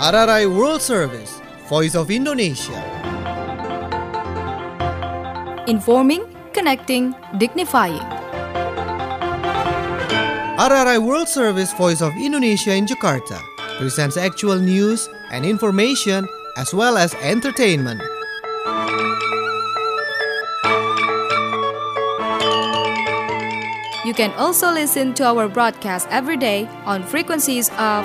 RRI World Service, Voice of Indonesia. Informing, connecting, dignifying. RRI World Service, Voice of Indonesia in Jakarta presents actual news and information as well as entertainment. You can also listen to our broadcast every day on frequencies of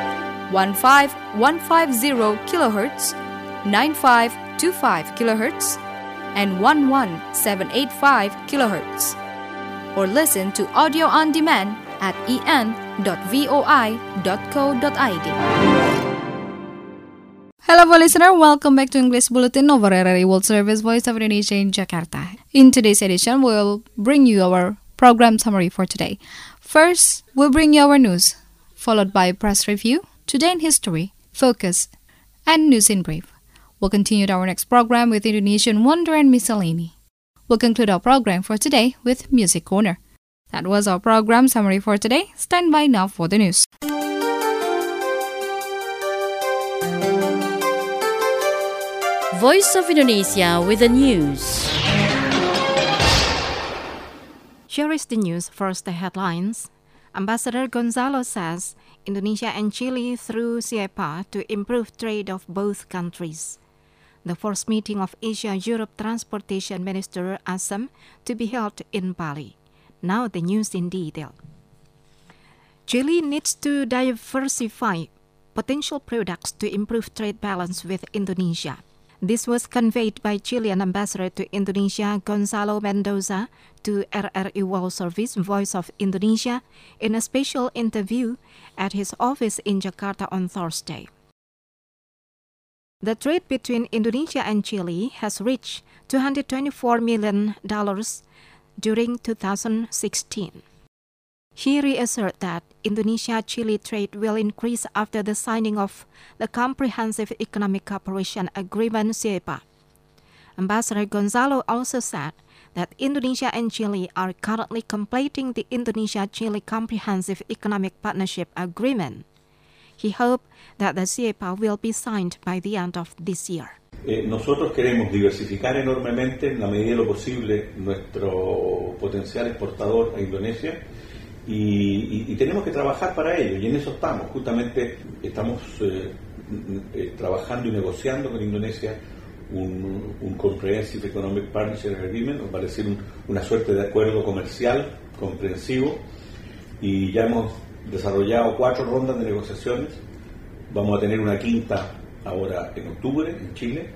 15150 kHz, 9525 kHz, and 11785 kHz. Or listen to audio on demand at en.voi.co.id. Hello, listener. Welcome back to English Bulletin of RRI World Service, Voice of Indonesia in Jakarta. In today's edition, we'll bring you our program summary for today. First, we'll bring you our news, followed by press review, Today in History, Focus, and News in Brief. We'll continue our next program with Indonesian Wonder and Miscellany. We'll conclude our program for today with Music Corner. That was our program summary for today. Stand by now for the news. Voice of Indonesia with the news. Here is the news. First, the headlines. Ambassador Gonzalo says Indonesia and Chile through CIEPA to improve trade of both countries. The first meeting of Asia-Europe Transportation Minister ASEM to be held in Bali. Now the news in detail. Chile needs to diversify potential products to improve trade balance with Indonesia. This was conveyed by Chilean Ambassador to Indonesia Gonzalo Mendoza to RRI World Service, Voice of Indonesia, in a special interview at his office in Jakarta on Thursday. The trade between Indonesia and Chile has reached $224 million during 2016. He reassured that Indonesia-Chile trade will increase after the signing of the Comprehensive Economic Cooperation Agreement (CEPA). Ambassador Gonzalo also said that Indonesia and Chile are currently completing the Indonesia-Chile Comprehensive Economic Partnership Agreement. He hoped that the CEPA will be signed by the end of this year. Nosotros queremos diversificar enormemente, en la medida de lo posible, nuestro potencial exportador a Indonesia y tenemos que trabajar para ello, y en eso estamos. Justamente estamos trabajando y negociando con Indonesia un Comprehensive Economic Partnership Agreement, nos va a decir una suerte de acuerdo comercial comprensivo, y ya hemos desarrollado 4 rondas de negociaciones. Vamos a tener una quinta ahora en octubre en Chile,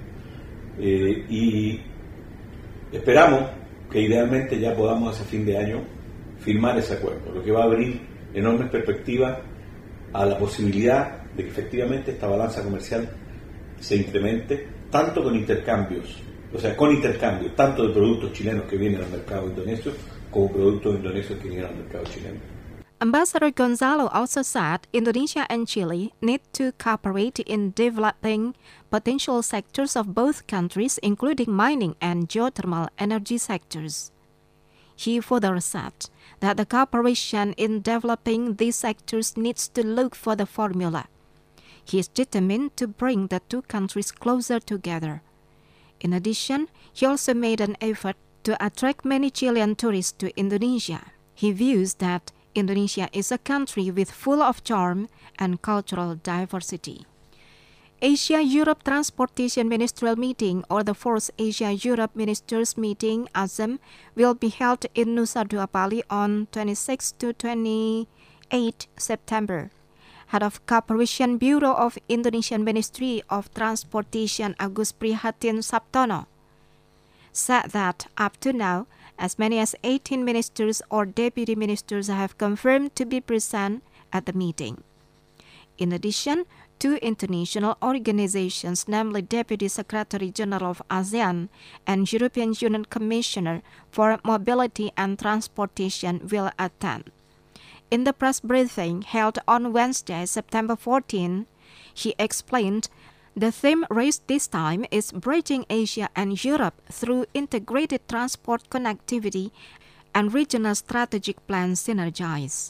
y esperamos que idealmente ya podamos hacia fin de año firmar ese acuerdo, lo que va a abrir enormes perspectivas a la posibilidad de que efectivamente esta balanza comercial se incremente, tanto con intercambios, tanto de productos chilenos que vienen al mercado indonesio como productos indonesios que vienen al mercado chileno. Ambassador Gonzalo also said Indonesia and Chile need to cooperate in developing potential sectors of both countries, including mining and geothermal energy sectors. He further said that the cooperation in developing these sectors needs to look for the formula. He is determined to bring the two countries closer together. In addition, he also made an effort to attract many Chilean tourists to Indonesia. He views that Indonesia is a country with full of charm and cultural diversity. Asia-Europe Transportation Ministerial Meeting, or the Fourth Asia-Europe Ministers Meeting, ASEM, will be held in Nusa Dua, Bali on 26 to 28 September. Head of Cooperation Bureau of Indonesian Ministry of Transportation Agus Prihatin Saptono said that up to now, as many as 18 ministers or deputy ministers have confirmed to be present at the meeting. In addition, 2 international organizations, namely Deputy Secretary General of ASEAN and European Union Commissioner for Mobility and Transportation, will attend. In the press briefing held on Wednesday, September 14, he explained the theme raised this time is Bridging Asia and Europe through integrated transport connectivity and regional strategic plan synergize.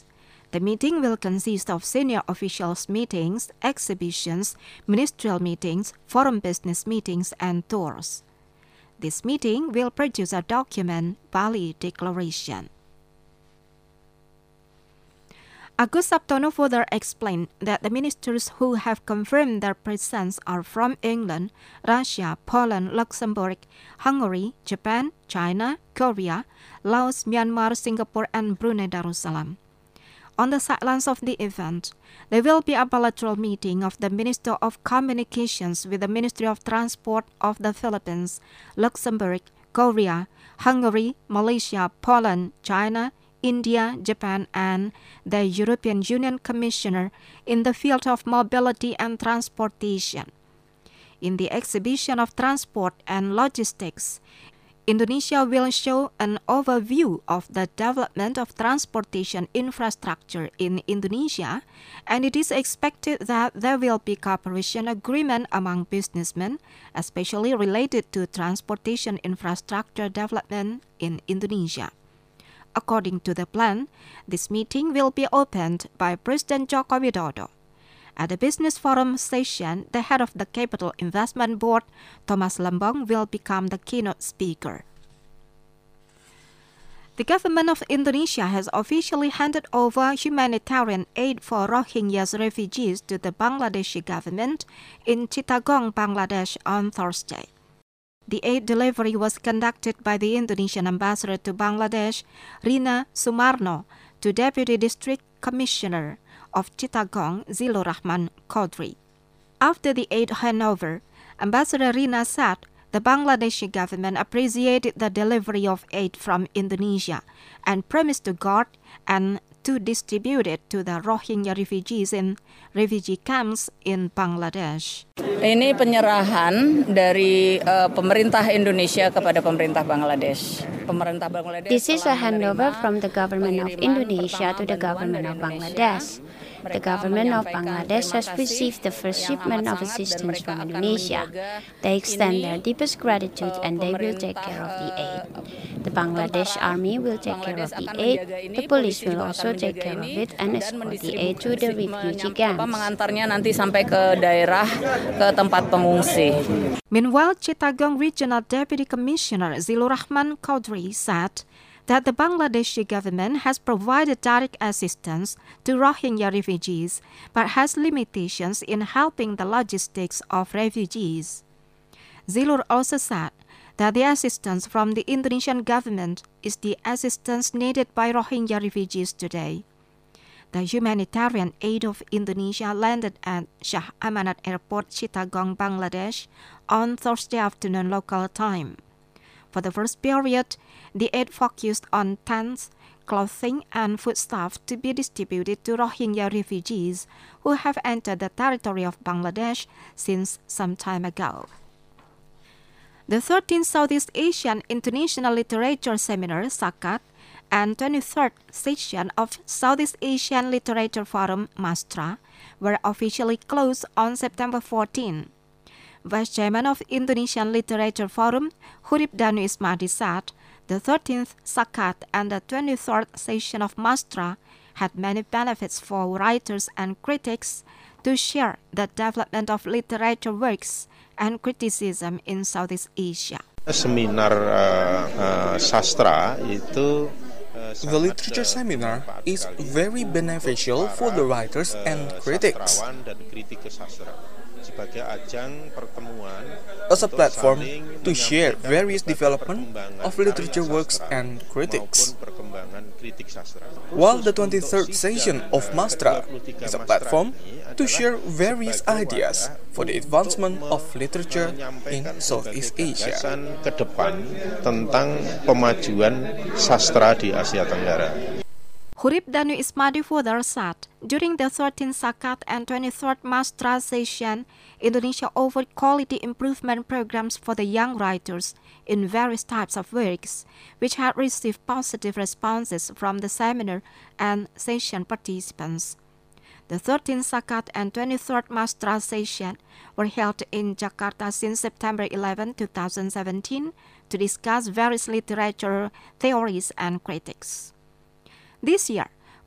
The meeting will consist of senior officials meetings, exhibitions, ministerial meetings, forum business meetings, and tours. This meeting will produce a document, Bali Declaration. Agus Sabtono further explained that the ministers who have confirmed their presence are from England, Russia, Poland, Luxembourg, Hungary, Japan, China, Korea, Laos, Myanmar, Singapore, and Brunei Darussalam. On the sidelines of the event, there will be a bilateral meeting of the Minister of Communications with the Ministry of Transport of the Philippines, Luxembourg, Korea, Hungary, Malaysia, Poland, China, India, Japan, and the European Union Commissioner in the field of mobility and transportation. In the exhibition of transport and logistics, Indonesia will show an overview of the development of transportation infrastructure in Indonesia, and it is expected that there will be cooperation agreement among businessmen, especially related to transportation infrastructure development in Indonesia. According to the plan, this meeting will be opened by President Joko Widodo. At the Business Forum session, the head of the Capital Investment Board, Thomas Lembong, will become the keynote speaker. The government of Indonesia has officially handed over humanitarian aid for Rohingya refugees to the Bangladeshi government in Chittagong, Bangladesh on Thursday. The aid delivery was conducted by the Indonesian ambassador to Bangladesh, Rina Sumarno, to Deputy District Commissioner of Chittagong, Zilur Rahman Qadri. After the aid handover, Ambassador Rina said the Bangladeshi government appreciated the delivery of aid from Indonesia and promised to guard and to distribute it to the Rohingya refugees in refugee camps in Bangladesh. Ini penyerahan dari pemerintah Indonesia kepada pemerintah Bangladesh. This is a handover from the government of Indonesia to the government of Bangladesh. The government of Bangladesh has received the first shipment of assistance from Indonesia. They extend their deepest gratitude and they will take care of the aid. The Bangladesh army will take care of the aid. The police will also take care of it and escort the aid to the refugee camps. Mengantarnya nanti sampai ke daerah, ke tempat pengungsi. Meanwhile, Chittagong Regional Deputy Commissioner Zilur Rahman Qadri said that the Bangladeshi government has provided direct assistance to Rohingya refugees but has limitations in helping the logistics of refugees. Zilur also said that the assistance from the Indonesian government is the assistance needed by Rohingya refugees today. The humanitarian aid of Indonesia landed at Shah Amanat Airport, Chittagong, Bangladesh on Thursday afternoon local time. For the first period, the aid focused on tents, clothing, and foodstuff to be distributed to Rohingya refugees who have entered the territory of Bangladesh since some time ago. The 13th Southeast Asian International Literature Seminar, SACAT, and 23rd session of Southeast Asian Literature Forum, MASTRA, were officially closed on September 14. Vice Chairman of Indonesian Literature Forum, Hurib Danu Ismadi said the 13th SACAT and the 23rd session of MASTRA had many benefits for writers and critics to share the development of literature works and criticism in Southeast Asia. Seminar sastra itu The literature seminar is very beneficial for the writers and critics. As a platform to share various development of literature works and critics. While the 23rd session of MASTRA is a platform to share various ideas for the advancement of literature in Southeast Asia. Ke depan tentang pemajuan sastra di Asia Tenggara. Hurib Danu Ismadi further said, during the 13th SACAT and 23rd MASTRA session, Indonesia offered quality improvement programs for the young writers in various types of works, which had received positive responses from the seminar and session participants. The 13th SACAT and 23rd MASTRA session were held in Jakarta since September 11, 2017 to discuss various literature theories and critics. This year,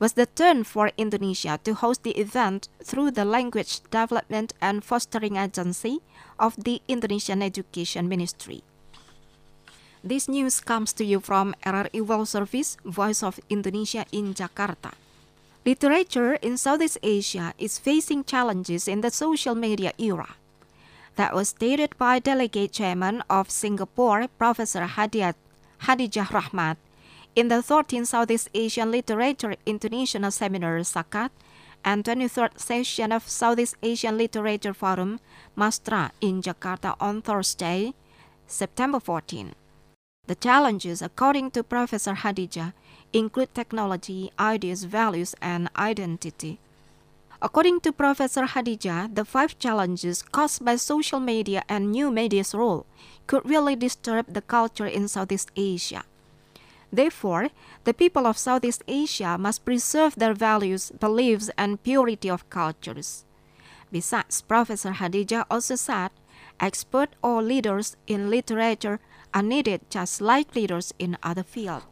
was the turn for Indonesia to host the event through the Language Development and Fostering Agency of the Indonesian Education Ministry. This news comes to you from RRI World Service, Voice of Indonesia in Jakarta. Literature in Southeast Asia is facing challenges in the social media era. That was stated by Delegate Chairman of Singapore, Professor Hadijah Rahmat, in the 13th Southeast Asian Literature International Seminar (SACAT) and 23rd session of Southeast Asian Literature Forum (MASTRA) in Jakarta on Thursday, September 14. The challenges, according to Professor Hadijah, include technology, ideas, values, and identity. According to Professor Hadijah, the 5 challenges caused by social media and new media's role could really disturb the culture in Southeast Asia. Therefore, the people of Southeast Asia must preserve their values, beliefs, and purity of cultures. Besides, Professor Hadijah also said, experts or leaders in literature are needed just like leaders in other fields.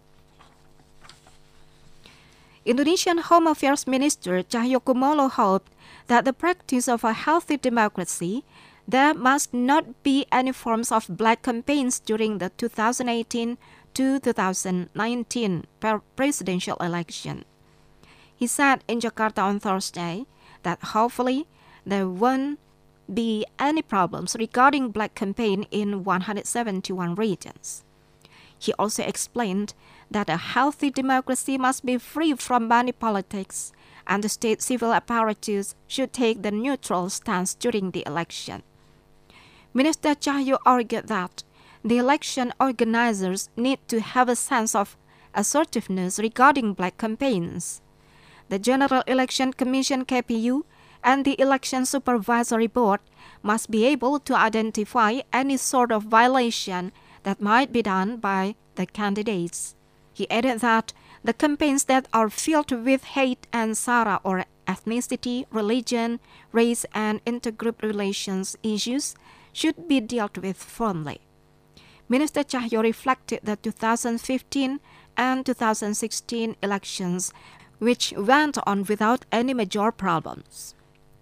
Indonesian Home Affairs Minister Cahyokumolo hoped that the practice of a healthy democracy, there must not be any forms of black campaigns during the 2018 to 2019 presidential election. He said in Jakarta on Thursday that hopefully there won't be any problems regarding black campaign in 171 regions. He also explained that a healthy democracy must be free from money politics and the state civil apparatus should take the neutral stance during the election. Minister Cahyo argued that the election organizers need to have a sense of assertiveness regarding black campaigns. The General Election Commission (KPU) and the Election Supervisory Board must be able to identify any sort of violation that might be done by the candidates. He added that the campaigns that are filled with hate and sara or ethnicity, religion, race, and intergroup relations issues should be dealt with firmly. Minister Cahyo reflected the 2015 and 2016 elections, which went on without any major problems.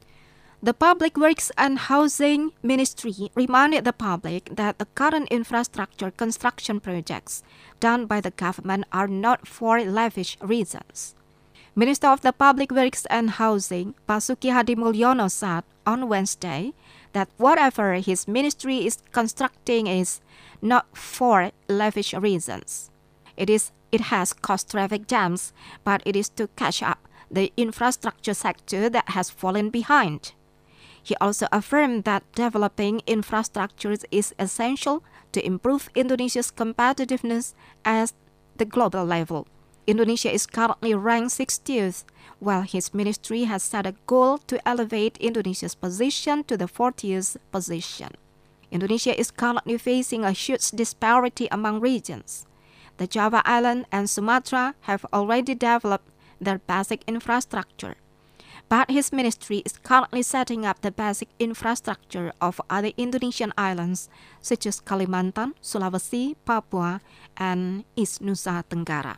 The Public Works and Housing Ministry reminded the public that the current infrastructure construction projects done by the government are not for lavish reasons. Minister of the Public Works and Housing, Basuki Hadimulyono, said on Wednesday that whatever his ministry is constructing is not for lavish reasons. It has caused traffic jams, but it is to catch up the infrastructure sector that has fallen behind. He also affirmed that developing infrastructures is essential to improve Indonesia's competitiveness at the global level. Indonesia is currently ranked 60th, while his ministry has set a goal to elevate Indonesia's position to the 40th position. Indonesia is currently facing a huge disparity among regions. The Java Island and Sumatra have already developed their basic infrastructure, but his ministry is currently setting up the basic infrastructure of other Indonesian islands such as Kalimantan, Sulawesi, Papua, and East Nusa Tenggara.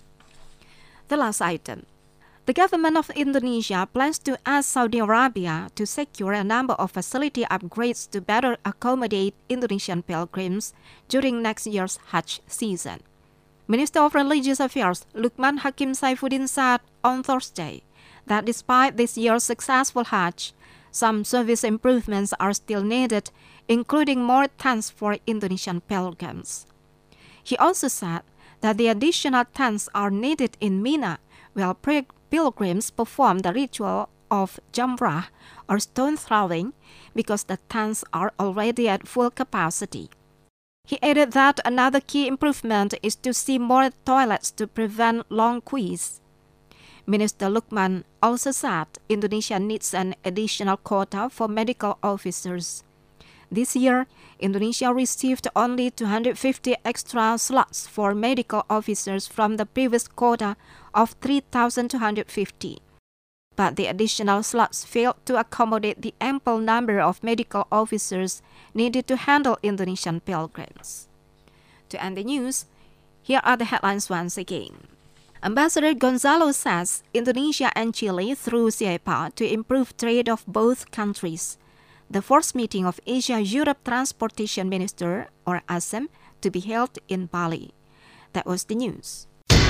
The last item. The government of Indonesia plans to ask Saudi Arabia to secure a number of facility upgrades to better accommodate Indonesian pilgrims during next year's Hajj season. Minister of Religious Affairs Lukman Hakim Saifuddin said on Thursday that despite this year's successful Hajj, some service improvements are still needed, including more tents for Indonesian pilgrims. He also said that the additional tents are needed in Mina, where pilgrims perform the ritual of Jamrah or stone throwing because the tents are already at full capacity. He added that another key improvement is to see more toilets to prevent long queues. Minister Lukman also said Indonesia needs an additional quota for medical officers. This year, Indonesia received only 250 extra slots for medical officers from the previous quota of 3,250. But the additional slots failed to accommodate the ample number of medical officers needed to handle Indonesian pilgrims. To end the news, here are the headlines once again. Ambassador Gonzalo says Indonesia and Chile through CIPA to improve trade of both countries. The fourth meeting of Asia-Europe Transportation Minister, or ASEM, to be held in Bali. That was the news.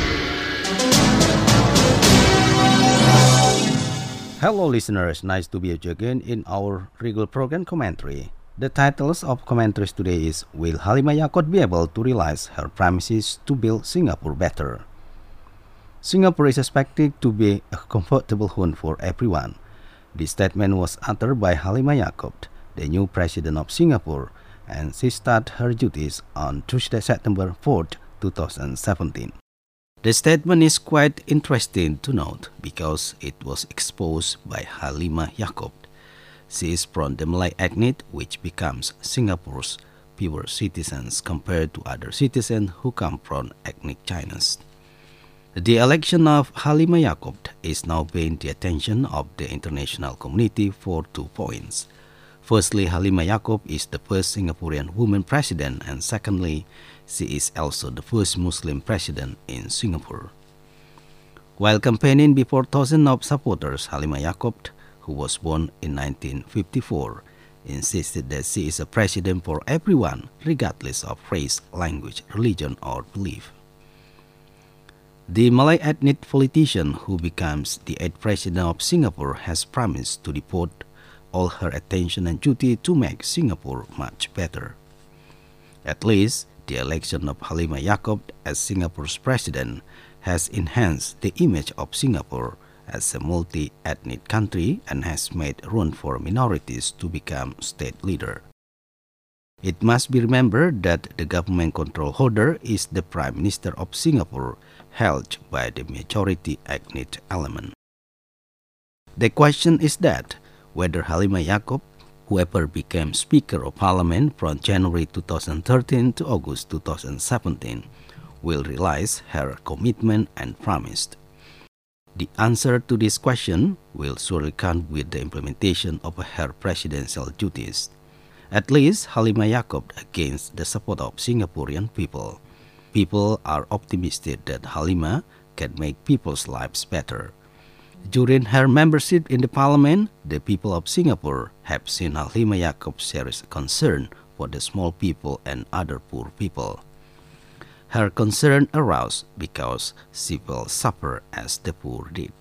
Hello listeners, nice to be with you again in our regular program commentary. The titles of commentaries today is Will Halimah Yacob be able to realize her promises to build Singapore better? Singapore is expected to be a comfortable home for everyone. This statement was uttered by Halimah Yacob, the new president of Singapore, and she started her duties on Tuesday, September 4th, 2017. The statement is quite interesting to note because it was exposed by Halimah Yacob. She is from the Malay ethnic, which becomes Singapore's pure citizens compared to other citizens who come from ethnic Chinese. The election of Halimah Yacob is now paying the attention of the international community for 2 points. Firstly, Halimah Yacob is the first Singaporean woman president, and secondly, she is also the first Muslim president in Singapore. While campaigning before thousands of supporters, Halimah Yacob, who was born in 1954, insisted that she is a president for everyone, regardless of race, language, religion, or belief. The Malay ethnic politician who becomes the 8th president of Singapore has promised to devote all her attention and duty to make Singapore much better. At least, the election of Halimah Yacob as Singapore's president has enhanced the image of Singapore as a multi-ethnic country and has made room for minorities to become state leader. It must be remembered that the government control holder is the Prime Minister of Singapore, held by the majority ethnic element. The question is that whether Halimah Yacob, whoever became Speaker of Parliament from January 2013 to August 2017, will realize her commitment and promise. The answer to this question will surely come with the implementation of her presidential duties. At least Halimah Yacob gains the support of Singaporean people. People are optimistic that Halimah can make people's lives better. During her membership in the parliament, the people of Singapore have seen Halimah Yacob's serious concern for the small people and other poor people. Her concern arose because she will suffer as the poor did.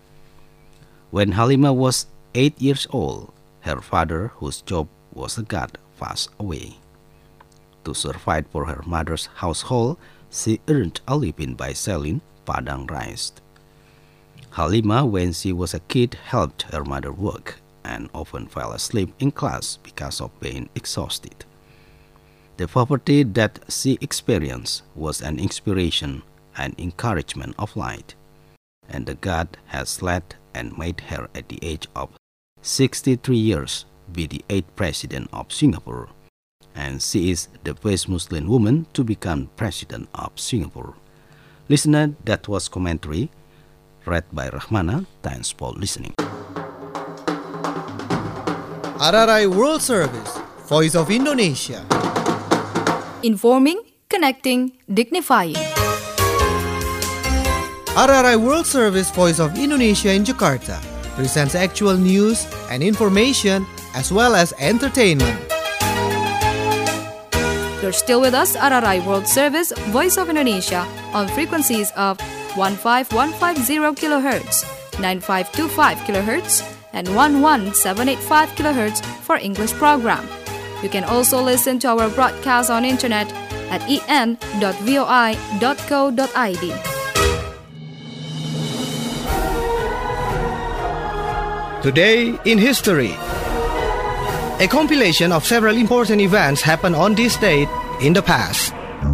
When Halimah was 8 years old, her father, whose job was a guard, passed away. To survive for her mother's household, she earned a living by selling padang rice. Halimah, when she was a kid, helped her mother work and often fell asleep in class because of being exhausted. The poverty that she experienced was an inspiration and encouragement of light, and the God has led and made her at the age of 63 years be the 8th president of Singapore, and she is the first Muslim woman to become president of Singapore. Listener, that was commentary read by Rahmana. Thanks for listening. RRI World Service, Voice of Indonesia. Informing, connecting, dignifying. RRI World Service, Voice of Indonesia in Jakarta presents actual news and information as well as entertainment. You're still with us, RRI World Service, Voice of Indonesia, on frequencies of 15150 kHz, 9525 kHz, and 11785 kHz for English program. You can also listen to our broadcast on internet at en.voi.co.id. Today in History. A compilation of several important events happened on this date in the past.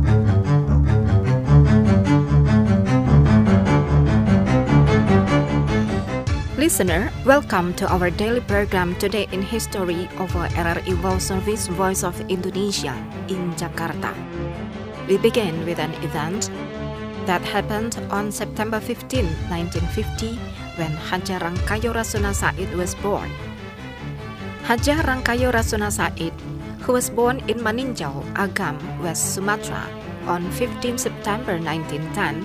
Listener, welcome to our daily program Today in History of RRI World Service Voice of Indonesia in Jakarta. We begin with an event that happened on September 15, 1950, when Haja Rangkayo Rasuna Said was born. Haja Rangkayo Rasuna Said, who was born in Maninjau, Agam, West Sumatra, on 15 September 1910,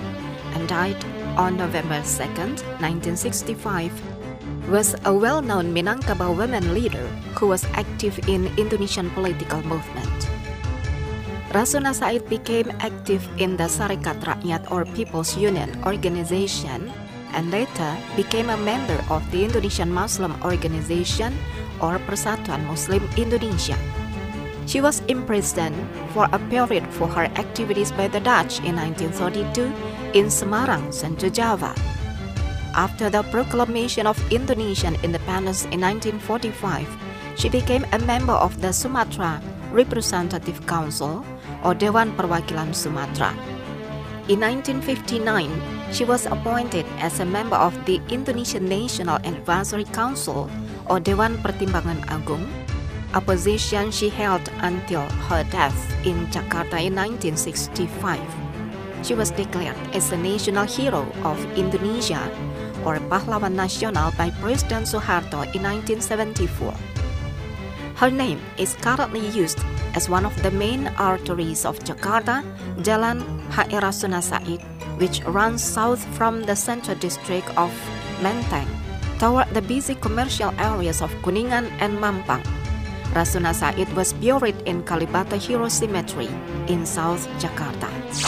and died on November 2, 1965, was a well-known Minangkabau women leader who was active in Indonesian political movement. Rasuna Said became active in the Sarekat Rakyat or People's Union organization and later became a member of the Indonesian Muslim Organization or Persatuan Muslim Indonesia. She was imprisoned for a period for her activities by the Dutch in 1932 in Semarang, Central Java. After the proclamation of Indonesian independence in 1945, she became a member of the Sumatra Representative Council or Dewan Perwakilan Sumatra. In 1959, she was appointed as a member of the Indonesian National Advisory Council or Dewan Pertimbangan Agung, a position she held until her death in Jakarta in 1965. She was declared as a national hero of Indonesia or Pahlawan Nasional by President Suharto in 1974. Her name is currently used as one of the main arteries of Jakarta, Jalan H.E. Rasuna Said, which runs south from the central district of Menteng toward the busy commercial areas of Kuningan and Mampang. Rasuna Said was buried in Kalibata Hero Cemetery in South Jakarta.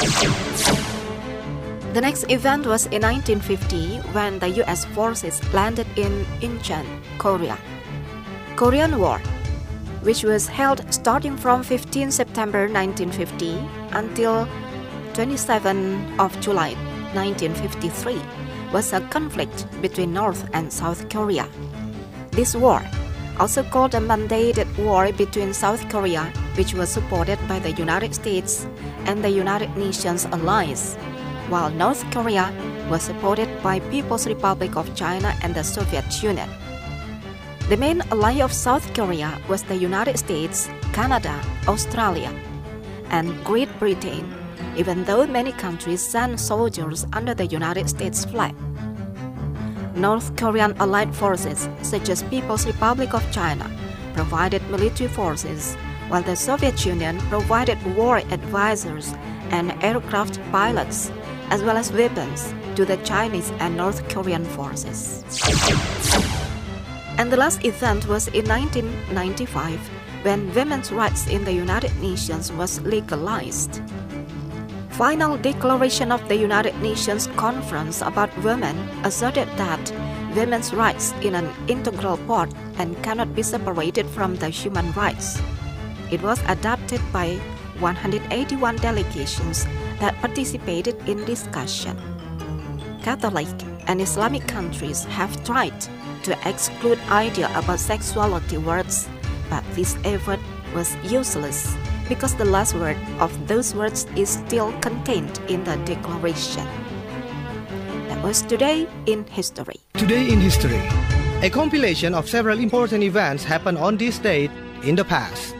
The next event was in 1950 when the US forces landed in Incheon, Korea. Korean War, which was held starting from 15 September 1950 until 27 of July 1953, was a conflict between North and South Korea. This war, also called a mandated war between South Korea, which was supported by the United States and the United Nations allies, while North Korea was supported by People's Republic of China and the Soviet Union. The main ally of South Korea was the United States, Canada, Australia, and Great Britain, even though many countries sent soldiers under the United States flag. North Korean allied forces, such as People's Republic of China, provided military forces, while the Soviet Union provided war advisors and aircraft pilots, as well as weapons to the Chinese and North Korean forces. And the last event was in 1995, when women's rights in the United Nations was legalized. Final declaration of the United Nations Conference about Women asserted that women's rights are an integral part and cannot be separated from the human rights. It was adopted by 181 delegations that participated in discussion. Catholic and Islamic countries have tried to exclude idea about sexuality words, but this effort was useless because the last word of those words is still contained in the declaration. That was Today in History. Today in History, a compilation of several important events happened on this date in the past.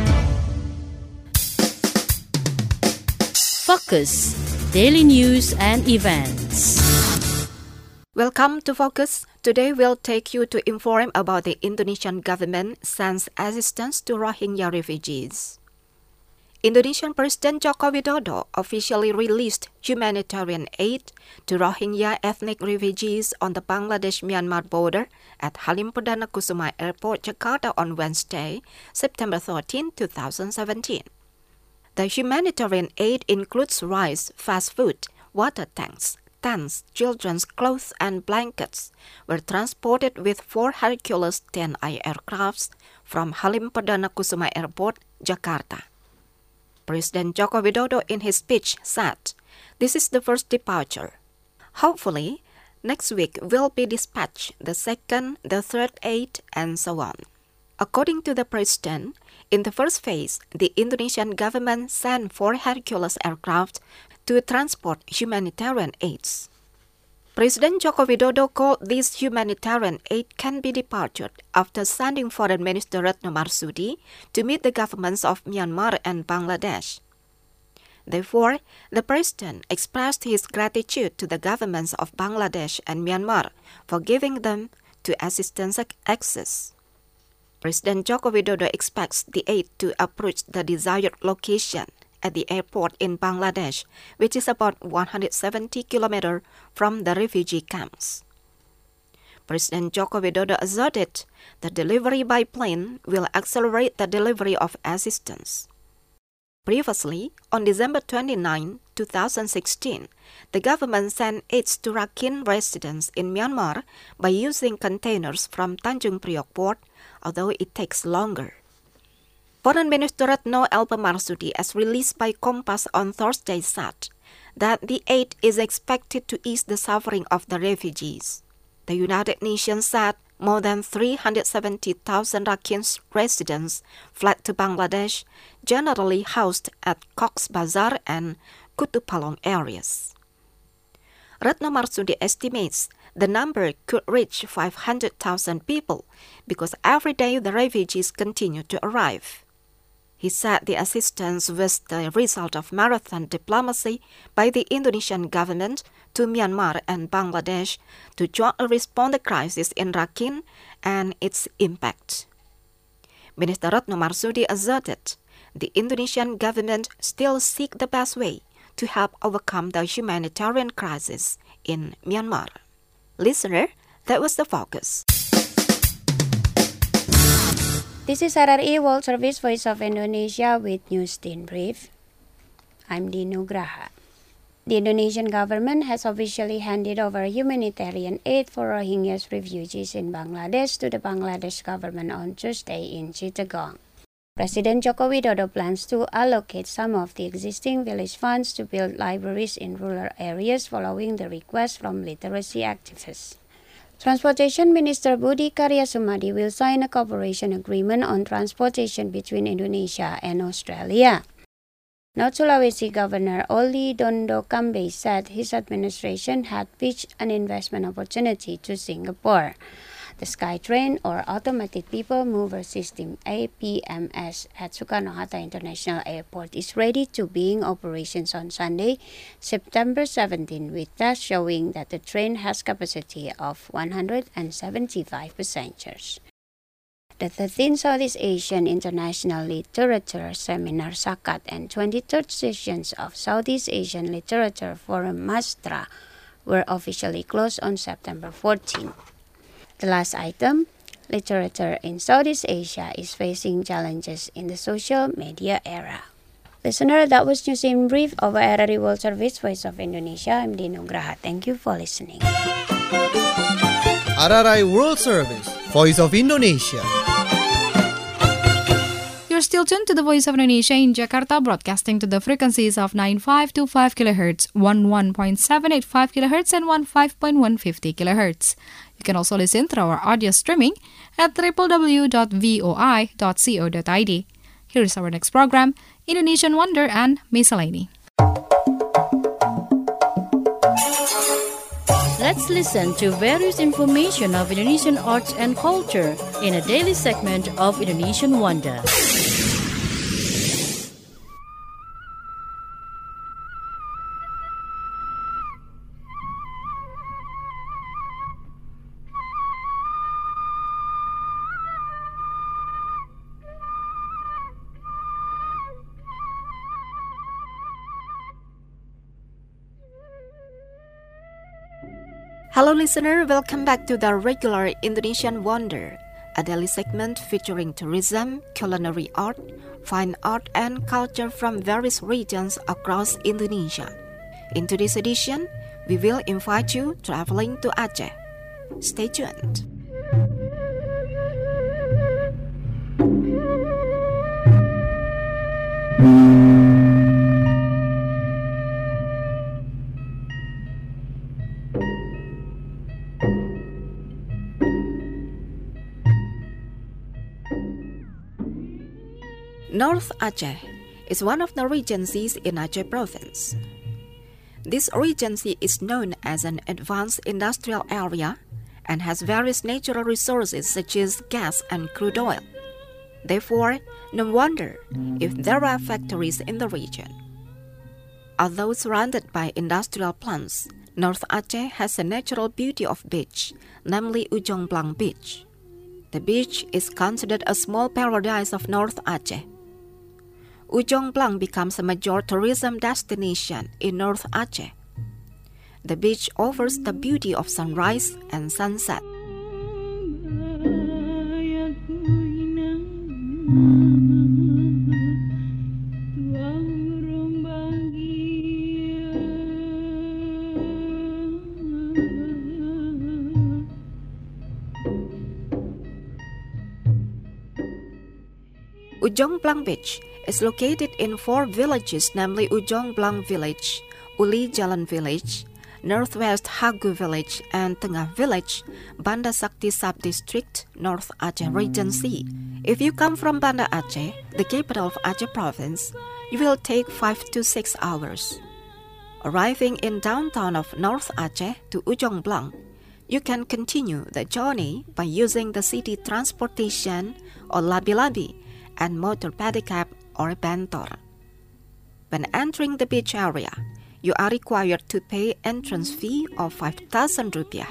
Focus, daily news and events. Welcome to Focus. Today we'll take you to inform about the Indonesian government sends assistance to Rohingya refugees. Indonesian President Joko Widodo officially released humanitarian aid to Rohingya ethnic refugees on the Bangladesh-Myanmar border at Halim Perdana Kusuma Airport, Jakarta on Wednesday, September 13, 2017. The humanitarian aid includes rice, fast food, water tanks, tents, children's clothes and blankets were transported with 4 Hercules 10I aircrafts from Halim Perdana Kusuma Airport, Jakarta. President Joko Widodo in his speech said, "This is the first departure. Hopefully, next week will be dispatched the second, the third aid, and so on." According to the president, in the first phase, the Indonesian government sent 4 Hercules aircraft to transport humanitarian aids. President Joko Widodo called this humanitarian aid can be departed after sending Foreign Minister Retno Marsudi to meet the governments of Myanmar and Bangladesh. Therefore, the president expressed his gratitude to the governments of Bangladesh and Myanmar for giving them to assistance access. President Joko Widodo expects the aid to approach the desired location at the airport in Bangladesh, which is about 170 kilometers from the refugee camps. President Joko Widodo asserted the delivery by plane will accelerate the delivery of assistance. Previously, on December 29, 2016, the government sent aids to Rakhine residents in Myanmar by using containers from Tanjung Priok port, although it takes longer. Foreign Minister Retno Elpa Marsudi, as released by Kompas on Thursday, said that the aid is expected to ease the suffering of the refugees. The United Nations said more than 370,000 Rakhine residents fled to Bangladesh, generally housed at Cox's Bazar and Kutupalong areas. Retno Marsudi estimates the number could reach 500,000 people because every day the refugees continue to arrive. He said the assistance was the result of marathon diplomacy by the Indonesian government to Myanmar and Bangladesh to jointly respond to the crisis in Rakhine and its impact. Minister Retno Marsudi asserted the Indonesian government still seeks the best way to help overcome the humanitarian crisis in Myanmar. Listener, that was the focus. This is RRI World Service Voice of Indonesia with News in Brief. I'm Dino Graha. The Indonesian government has officially handed over humanitarian aid for Rohingya refugees in Bangladesh to the Bangladesh government on Tuesday in Chittagong. President Joko Widodo plans to allocate some of the existing village funds to build libraries in rural areas following the request from literacy activists. Transportation Minister Budi Karya Sumadi will sign a cooperation agreement on transportation between Indonesia and Australia. North Sulawesi Governor Oli Dondo Kambe said his administration had pitched an investment opportunity to Singapore. The SkyTrain, or Automatic People Mover System APMS, at Soekarno-Hatta International Airport is ready to be in operations on Sunday, September 17, with tests showing that the train has capacity of 175 passengers. The 13th Southeast Asian International Literature Seminar SAKAT and 23rd sessions of Southeast Asian Literature Forum MASTRA were officially closed on September 14. The last item, literature in Southeast Asia is facing challenges in the social media era. Listener, that was News in Brief of RRI World Service Voice of Indonesia. I'm Dino Graha. Thank you for listening. RRI World Service, Voice of Indonesia. You're still tuned to the Voice of Indonesia in Jakarta, broadcasting to the frequencies of 9525 kHz, 11.785 kHz, and 15.150 kHz. You can also listen through our audio streaming at www.voi.co.id. Here is our next program, Indonesian Wonder and Miscellany. Let's listen to various information of Indonesian arts and culture in a daily segment of Indonesian Wonder. Hello listener, welcome back to the regular Indonesian Wonder, a daily segment featuring tourism, culinary art, fine art and culture from various regions across Indonesia. In today's edition, we will invite you traveling to Aceh. Stay tuned. North Aceh is one of the regencies in Aceh province. This regency is known as an advanced industrial area and has various natural resources such as gas and crude oil. Therefore, no wonder if there are factories in the region. Although surrounded by industrial plants, North Aceh has a natural beauty of beach, namely Ujung Blang Beach. The beach is considered a small paradise of North Aceh. Ujong Blang becomes a major tourism destination in North Aceh. The beach offers the beauty of sunrise and sunset. Ujong Blang Beach is located in 4 villages, namely Ujong Blang Village, Uli Jalan Village, Northwest Hagu Village, and Tengah Village, Banda Sakti Sub-District, North Aceh Regency. If you come from Banda Aceh, the capital of Aceh Province, you will take 5 to 6 hours. Arriving in downtown of North Aceh to Ujong Blang, you can continue the journey by using the city transportation or labi-labi and motor pedicab or bentor. When entering the beach area, you are required to pay entrance fee of 5,000 rupiah.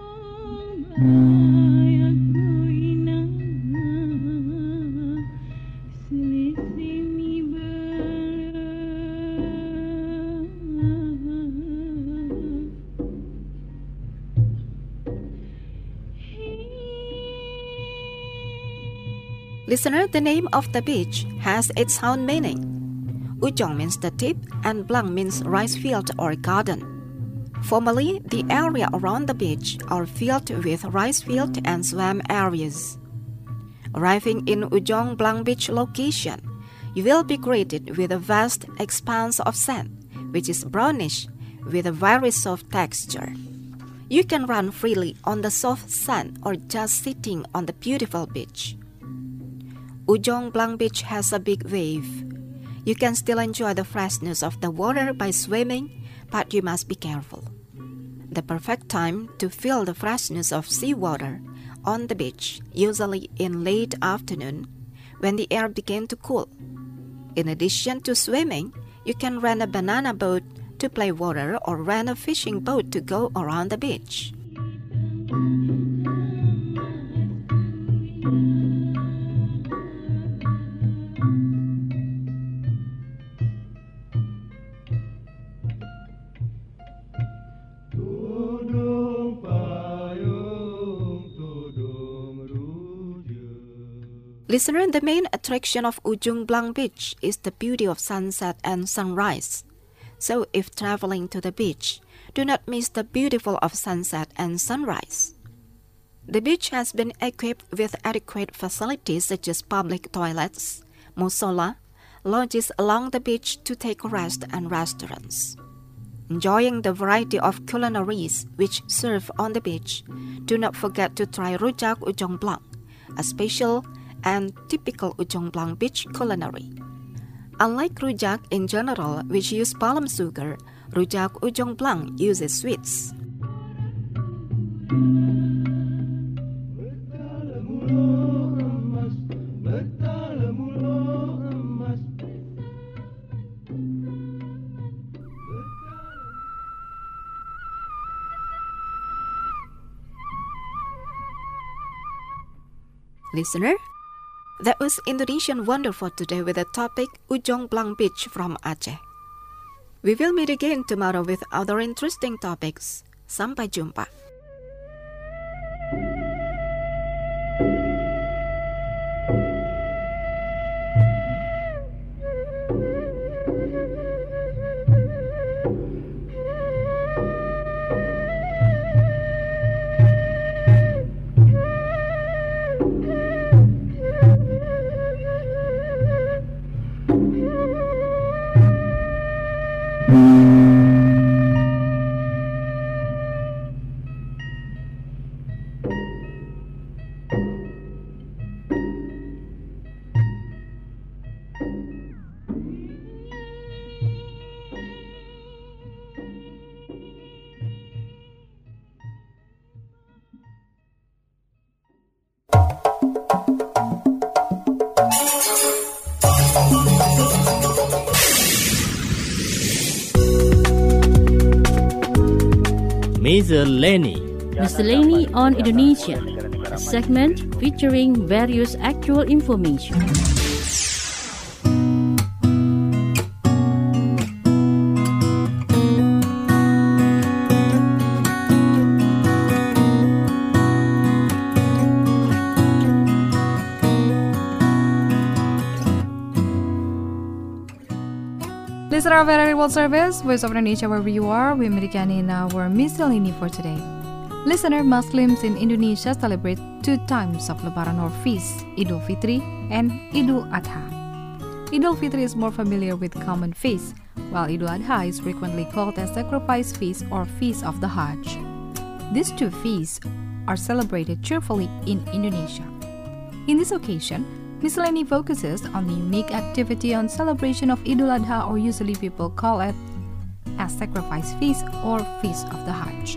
Listener, the name of the beach has its own meaning. Ujong means the tip and Blang means rice field or garden. Formerly, the area around the beach are filled with rice field and swamp areas. Arriving in Ujong Blang Beach location, you will be greeted with a vast expanse of sand, which is brownish with a very soft texture. You can run freely on the soft sand or just sitting on the beautiful beach. Ujong Blang Beach has a big wave. You can still enjoy the freshness of the water by swimming, but you must be careful. The perfect time to feel the freshness of seawater on the beach, usually in late afternoon, when the air begins to cool. In addition to swimming, you can rent a banana boat to play water or rent a fishing boat to go around the beach. Listener, the main attraction of Ujong Blang Beach is the beauty of sunset and sunrise. So if traveling to the beach, do not miss the beautiful of sunset and sunrise. The beach has been equipped with adequate facilities such as public toilets, musola, lodges along the beach to take rest, and restaurants. Enjoying the variety of culinaries which serve on the beach, do not forget to try rujak Ujong Blang, a special and typical Ujong Blang Beach culinary. Unlike rujak in general, which use palm sugar, rujak Ujong Blang uses sweets. Listener, that was Indonesian Wonder for today with the topic Ujong Blang Beach from Aceh. We will meet again tomorrow with other interesting topics. Sampai jumpa. Miscellany on Indonesia, a segment featuring various actual information. Listener of RRI World Service, Voice of Indonesia wherever you are, we memberikan in our miscellany for today. Listener, Muslims in Indonesia celebrate 2 times of Lebaran or feast, Idul Fitri and Idul Adha. Idul Fitri is more familiar with common feast, while Idul Adha is frequently called as sacrifice feast or feast of the Hajj. These 2 feasts are celebrated cheerfully in Indonesia. In this occasion, miscellany focuses on the unique activity on celebration of Idul Adha, or usually people call it as sacrifice feast or feast of the Hajj.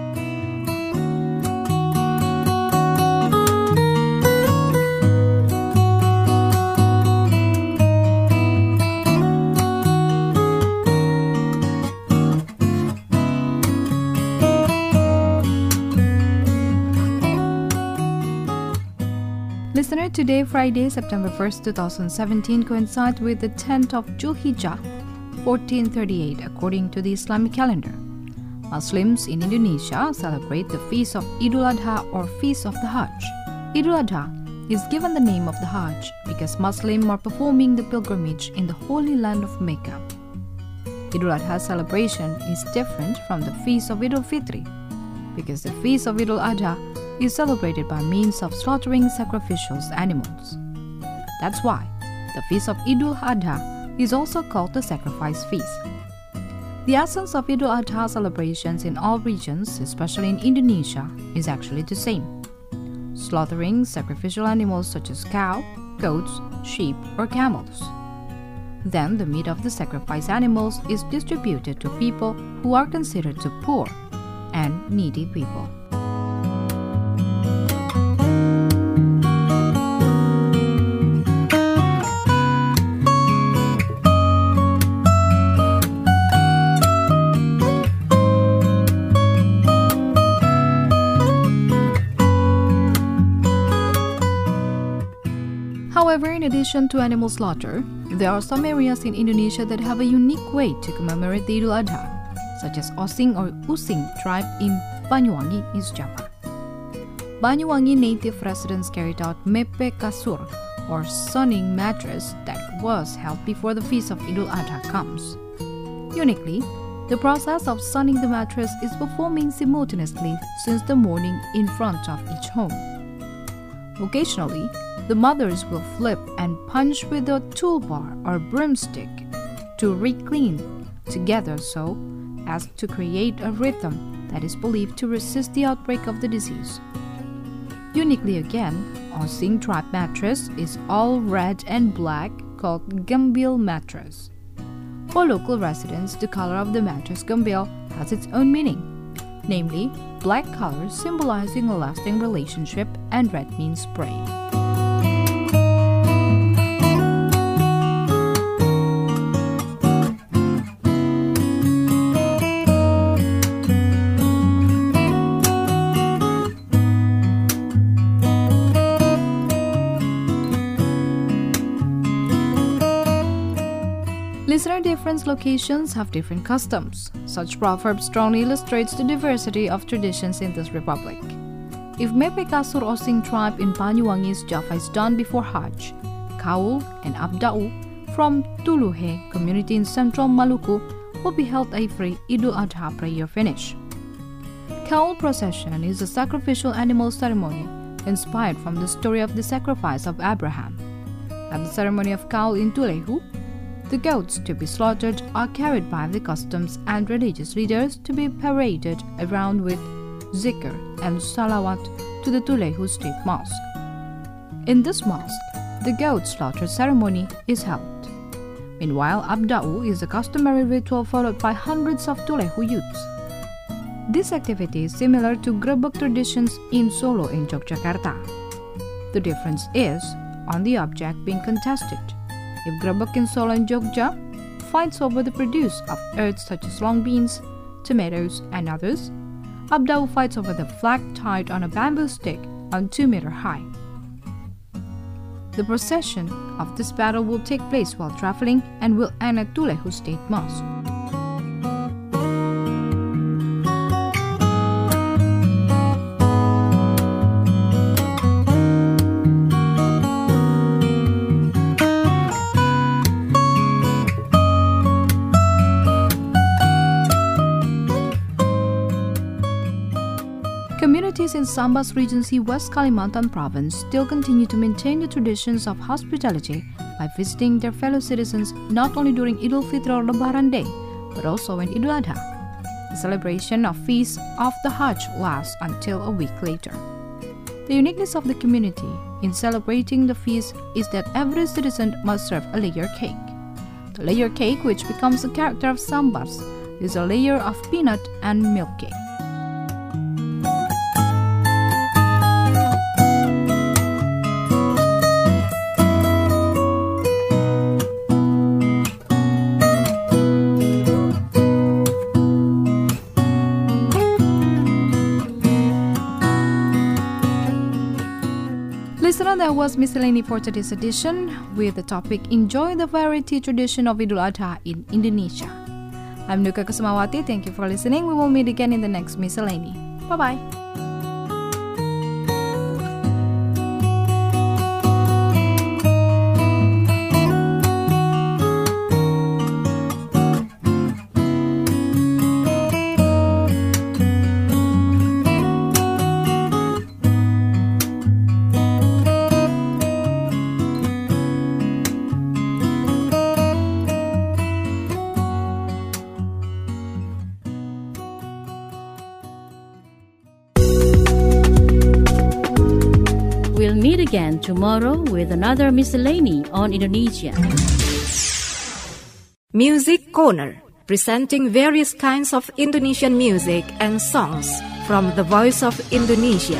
Listener, today, Friday, September 1st, 2017, coincides with the 10th of Julhijjah, 1438, according to the Islamic calendar. Muslims in Indonesia celebrate the feast of Idul Adha or Feast of the Hajj. Idul Adha is given the name of the Hajj because Muslims are performing the pilgrimage in the holy land of Mecca. Idul Adha celebration is different from the feast of Idul Fitri because the feast of Idul Adha is celebrated by means of slaughtering sacrificial animals. That's why the feast of Idul Adha is also called the sacrifice feast. The essence of Idul Adha celebrations in all regions, especially in Indonesia, is actually the same. Slaughtering sacrificial animals such as cow, goats, sheep, or camels. Then the meat of the sacrificed animals is distributed to people who are considered the poor and needy people. However, in addition to animal slaughter, there are some areas in Indonesia that have a unique way to commemorate the Idul Adha, such as Osing or Using tribe in Banyuwangi, East Java. Banyuwangi native residents carried out Mepe Kasur, or sunning mattress, that was held before the feast of Idul Adha comes. Uniquely, the process of sunning the mattress is performing simultaneously since the morning in front of each home. Occasionally, the mothers will flip and punch with a toolbar or broomstick to re-clean together so as to create a rhythm that is believed to resist the outbreak of the disease. Uniquely again, Osing tribe mattress is all red and black, called Gambil mattress. For local residents, the color of the mattress Gambil has its own meaning, namely black color symbolizing a lasting relationship and red means brave. Listener, different locations have different customs. Such proverb strongly illustrates the diversity of traditions in this republic. If Mepe Kasur Osing tribe in Banyuwangi, Java is done before Hajj, Kaul and Abda'u from Tuluhe community in central Maluku will be held after Idul Adha prayer finish. Kaul procession is a sacrificial animal ceremony inspired from the story of the sacrifice of Abraham. At the ceremony of Kaul in Tulehu, the goats to be slaughtered are carried by the customs and religious leaders to be paraded around with zikr and salawat to the Tulehu State Mosque. In this mosque, the goat slaughter ceremony is held. Meanwhile, Abda'u is a customary ritual followed by hundreds of Tulehu youths. This activity is similar to Grebek traditions in Solo in Yogyakarta. The difference is on the object being contested. If Grebek in Solo and Jogja fights over the produce of earths such as long beans, tomatoes, and others, Abda'u fights over the flag tied on a bamboo stick on 2 meters high. The procession of this battle will take place while traveling and will end at Tulehu State Mosque. Communities in Sambas Regency, West Kalimantan Province still continue to maintain the traditions of hospitality by visiting their fellow citizens not only during Idul Fitri or Lebaran Day, but also in Idul Adha. The celebration of Feast of the Hajj lasts until a week later. The uniqueness of the community in celebrating the feast is that every citizen must serve a layer cake. The layer cake, which becomes the character of Sambas, is a layer of peanut and milk cake. Listener, that was Miscellany for today's edition with the topic Enjoy the Variety Tradition of Idul Adha in Indonesia. I'm Nuka Kusumawati. Thank you for listening. We will meet again in the next Miscellany. Bye-bye. We'll meet again tomorrow with another Miscellany on Indonesia. Music Corner, presenting various kinds of Indonesian music and songs from the Voice of Indonesia.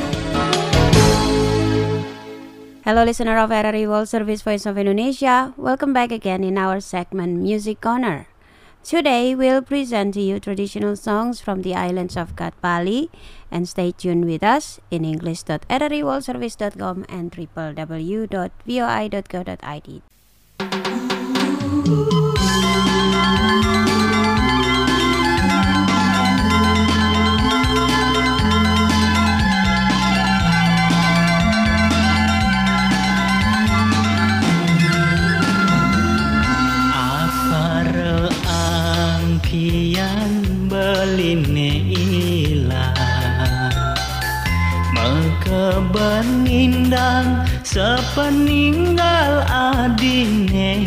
Hello, listener of RRI World Service Voice of Indonesia. Welcome back again in our segment Music Corner. Today, we'll present to you traditional songs from the islands of Kat Bali, and stay tuned with us in english.rriworldservice.com and www.voi.co.id. Kian beline ilang Mekeben indang sepeninggal adine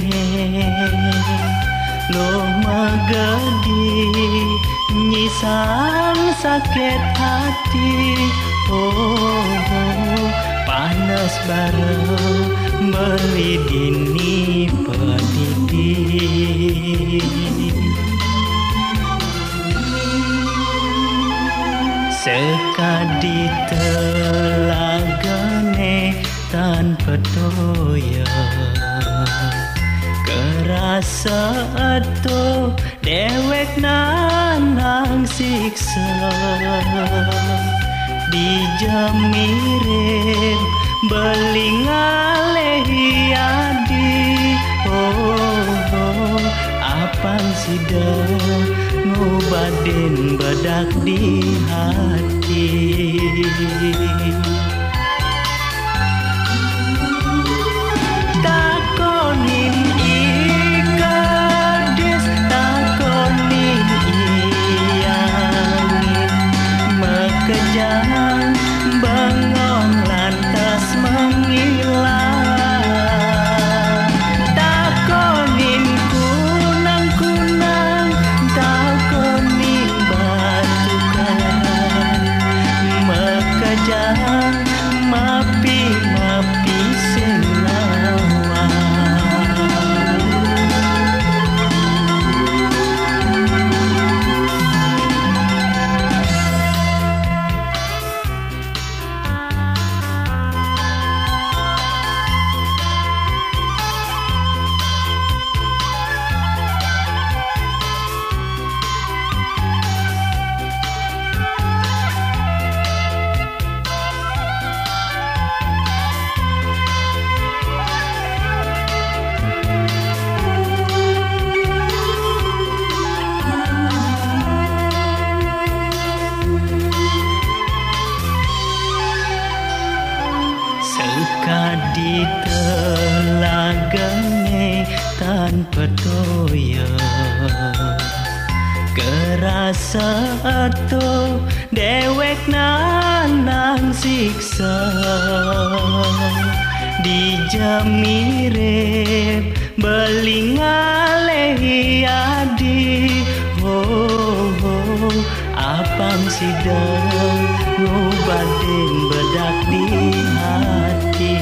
Loh megedi nyisang sakit hati Oh panas bareng beli dini pedidi Sekadi telagane tanpa toya Kerasa atuh dewek nanang siksa Dijamirin beli ngalehi adi Oh apang sidang ngobadin bedak di hati Takonin ikadis takonin iyangin Mekejang bengong lantas menghilang Takonin kunang-kunang takonin batu karang Mekejang mapi-mapi senawang Sekadi telagane tanpa toya Kerasa atuh dewek nan siksa dijamirep belingalehi adi apang sidang ngobaden bedak di hati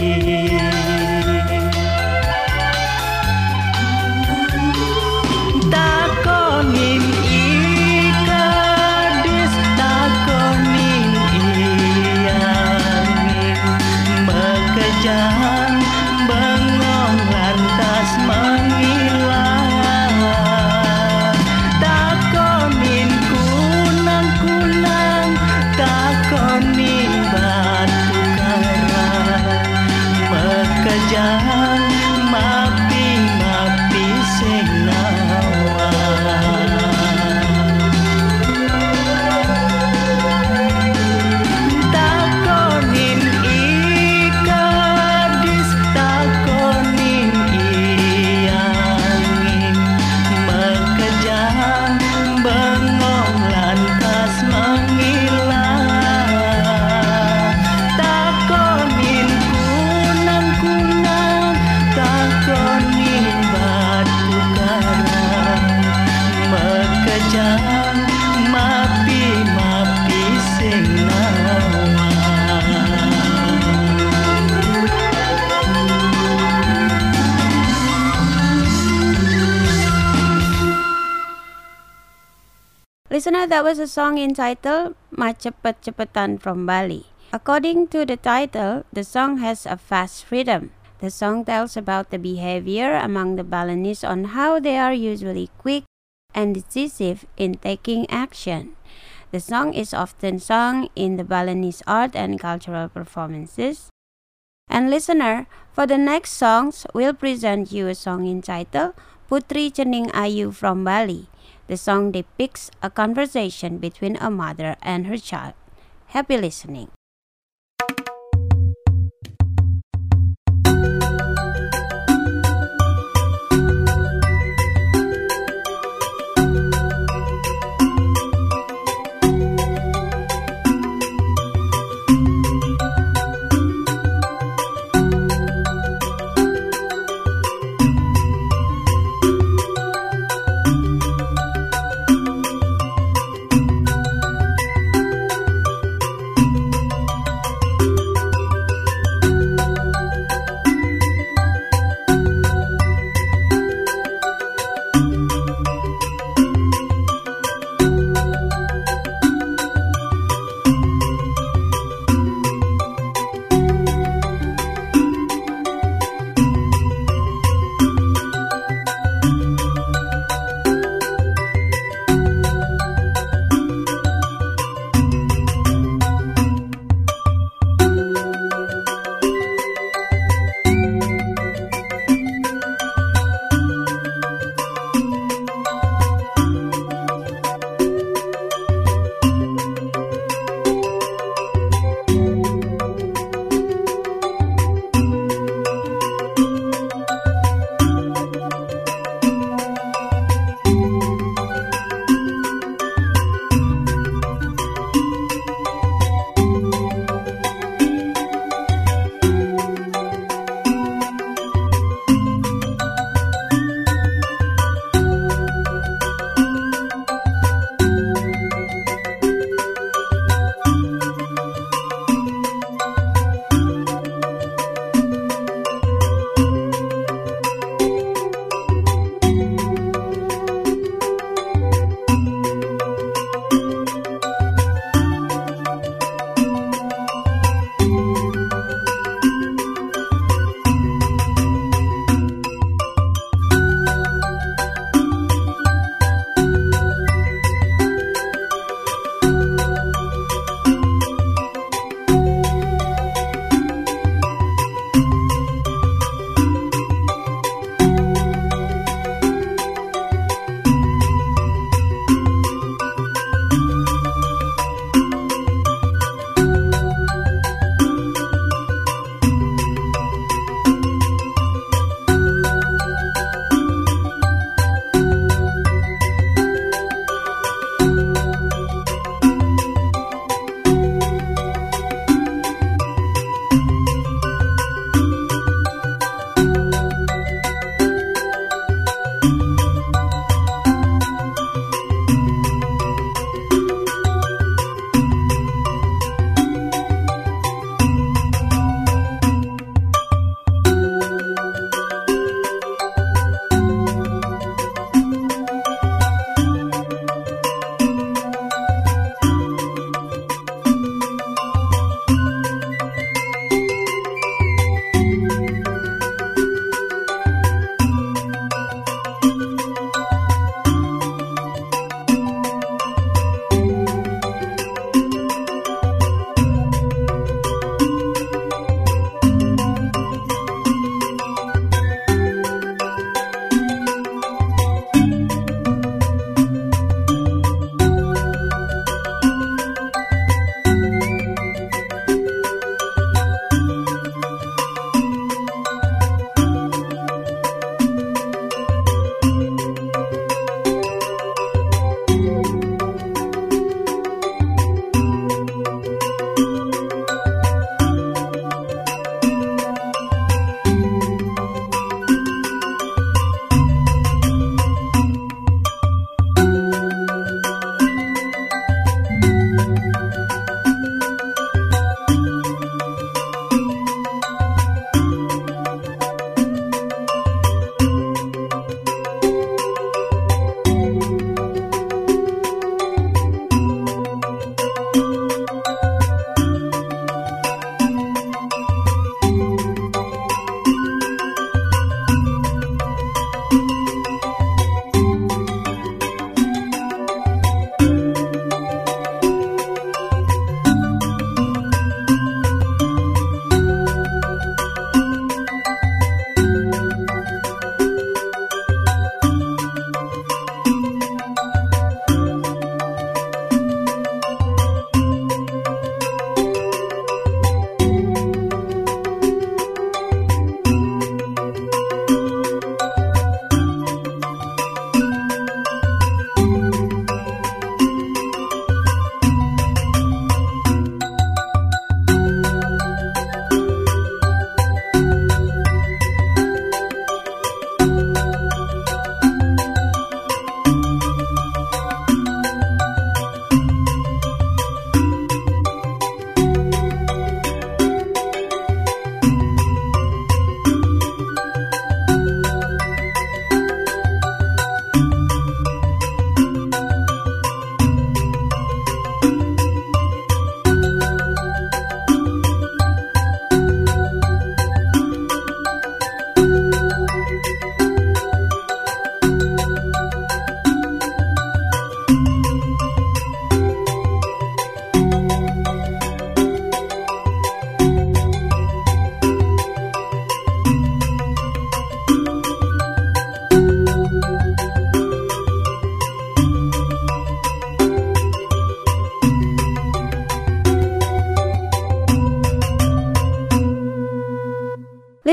takonin ikadis takonin iyangin bekejan bengong lantas menghilang takonin kunang-kunang takonin batu karang bekejan mapi-mapi sing takonin ikadis takonin iyangin mekejang bengong lantas menghilang takonin kunang-kunang takonin batu karang mekejang mapi-mapi sing Listener, that was a song entitled Macepet-Cepetan from Bali. According to the title, the song has a fast rhythm. The song tells about the behavior among the Balinese on how they are usually quick and decisive in taking action. The song is often sung in the Balinese art and cultural performances. And listener, for the next songs, we'll present you a song entitled Putri Cening Ayu from Bali. The song depicts a conversation between a mother and her child. Happy listening.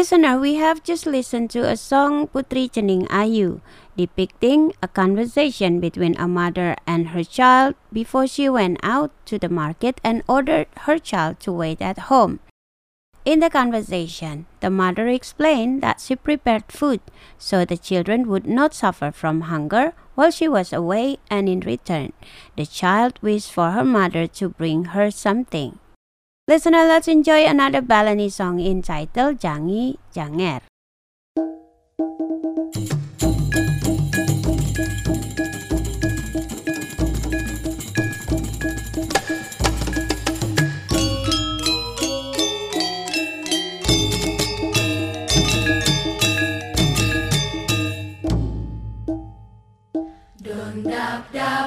Listener, we have just listened to a song Putri Cening Ayu, depicting a conversation between a mother and her child before she went out to the market and ordered her child to wait at home. In the conversation, the mother explained that she prepared food so the children would not suffer from hunger while she was away, and in return, the child wished for her mother to bring her something. Listener, let's enjoy another Balinese song entitled Jangi Janger. Don dap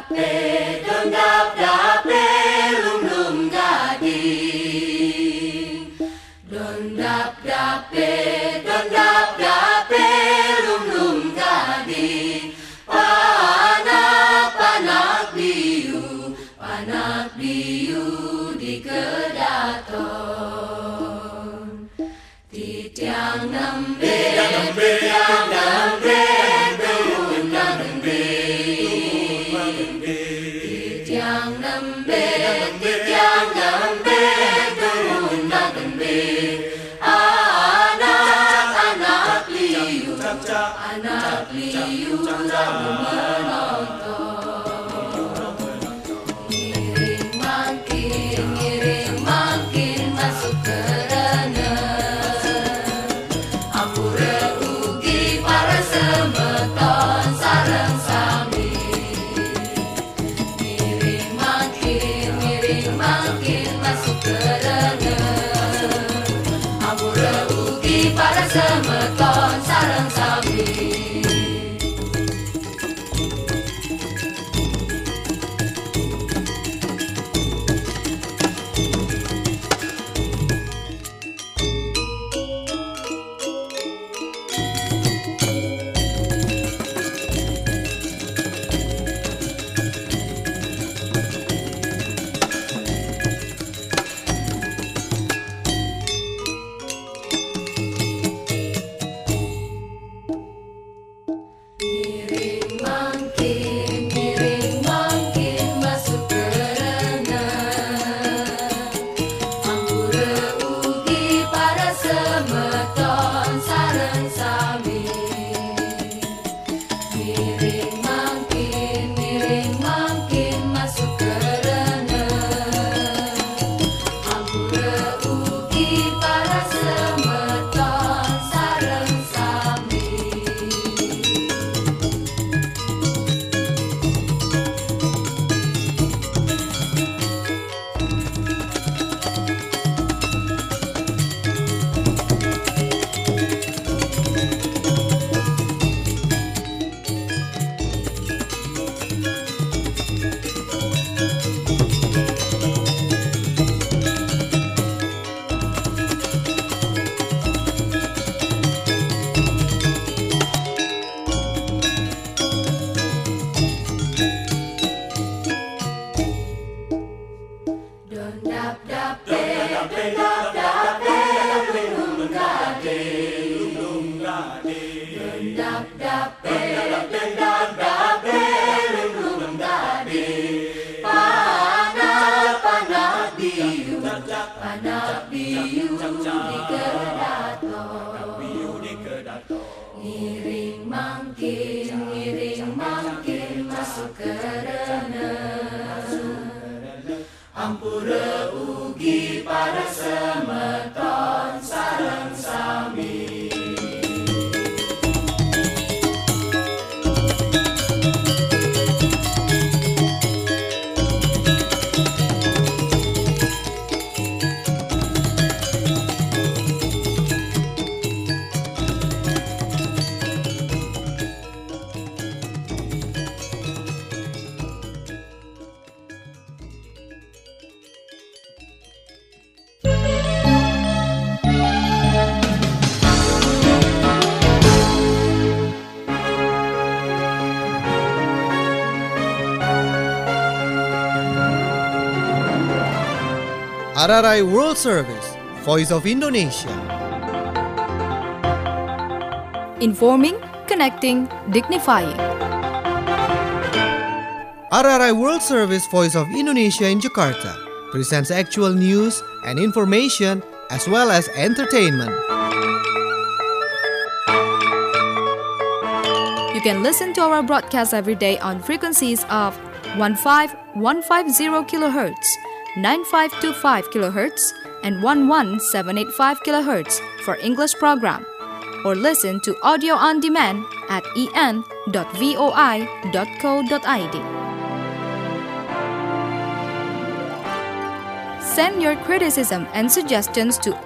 dape, lum lum gading. Don dap dape, lum lum gading. Panak biu di kedaton. Titiang nembe, belum nembe. Tiang nembe, turun nembe. Anak liu lagu menonton. Ngiring mangkin masuk ke renang. Ampura ugi para semeton sareng sami. Makin masuk ke renang. Ampura ugi para semeton sareng sami. Ngiring mangkin masuk ke renang. Ampura ugi para semeton sareng sami. Ngiring mangkin masuk ke renang. Ampura ugi para semeton sareng sami. Don dap dape, lum gading. Don dap dape, lum gading. Panak biu di kedaton. Ngiring mangkin masuk ke renang. Ampura ugi para semeton sareng sami. RRI World Service, Voice of Indonesia. informing, connecting, dignifying. RRI World Service Voice of Indonesia in Jakarta presents actual news and information as well as entertainment. You can listen to our broadcast every day on frequencies of 15150 kHz, 9525 kHz, and 11785 kHz for English program, or listen to audio on demand at en.voi.co.id. Send your criticism and suggestions to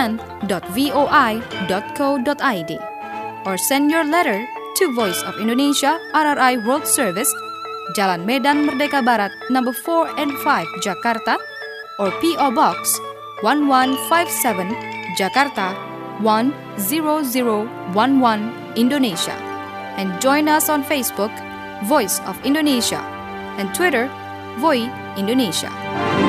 en.voi.co.id or send your letter to Voice of Indonesia RRI World Service, Jalan Medan Merdeka Barat, number 4 and 5, Jakarta, or P.O. Box 1157, Jakarta 10011, Indonesia. And join us on Facebook, Voice of Indonesia, and Twitter, Voi Indonesia.